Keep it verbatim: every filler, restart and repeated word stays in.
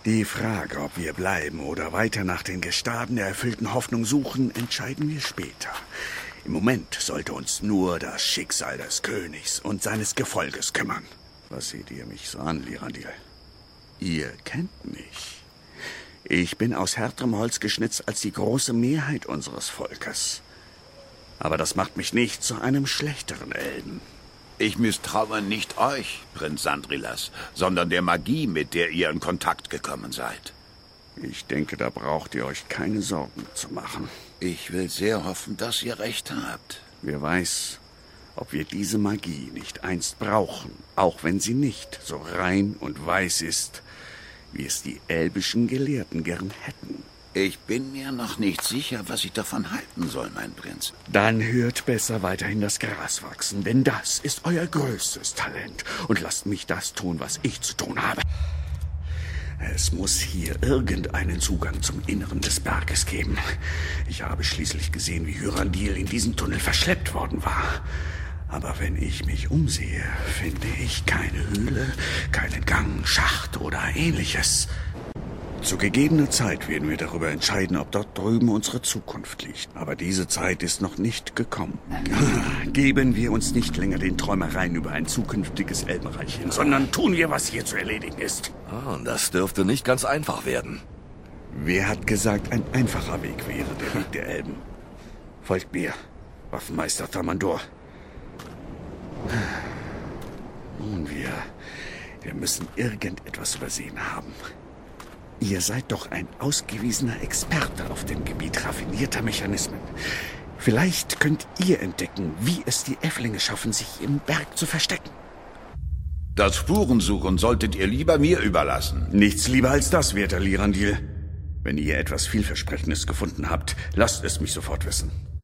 Die Frage, ob wir bleiben oder weiter nach den Gestaden der erfüllten Hoffnung suchen, entscheiden wir später. Im Moment sollte uns nur das Schicksal des Königs und seines Gefolges kümmern. Was seht ihr mich so an, Lirandil? Ihr kennt mich. Ich bin aus härterem Holz geschnitzt als die große Mehrheit unseres Volkes. Aber das macht mich nicht zu einem schlechteren Elben. Ich misstraue nicht euch, Prinz Sandrilas, sondern der Magie, mit der ihr in Kontakt gekommen seid. Ich denke, da braucht ihr euch keine Sorgen zu machen. Ich will sehr hoffen, dass ihr recht habt. Wer weiß, ob wir diese Magie nicht einst brauchen, auch wenn sie nicht so rein und weiß ist, wie es die elbischen Gelehrten gern hätten. Ich bin mir noch nicht sicher, was ich davon halten soll, mein Prinz. Dann hört besser weiterhin das Gras wachsen, denn das ist euer größtes Talent. Und lasst mich das tun, was ich zu tun habe. Es muss hier irgendeinen Zugang zum Inneren des Berges geben. Ich habe schließlich gesehen, wie Lirandil in diesen Tunnel verschleppt worden war. Aber wenn ich mich umsehe, finde ich keine Höhle, keinen Gang, Schacht oder ähnliches. Zu gegebener Zeit werden wir darüber entscheiden, ob dort drüben unsere Zukunft liegt. Aber diese Zeit ist noch nicht gekommen. Geben wir uns nicht länger den Träumereien über ein zukünftiges Elbenreich hin, sondern tun wir, was hier zu erledigen ist. Ah, das dürfte nicht ganz einfach werden. Wer hat gesagt, ein einfacher Weg wäre der Weg der Elben? Folgt mir, Waffenmeister Tamandor. Nun, wir, wir müssen irgendetwas übersehen haben. Ihr seid doch ein ausgewiesener Experte auf dem Gebiet raffinierter Mechanismen. Vielleicht könnt ihr entdecken, wie es die Äfflinge schaffen, sich im Berg zu verstecken. Das Spurensuchen solltet ihr lieber mir überlassen. Nichts lieber als das, werter Lirandil. Wenn ihr etwas Vielversprechendes gefunden habt, lasst es mich sofort wissen.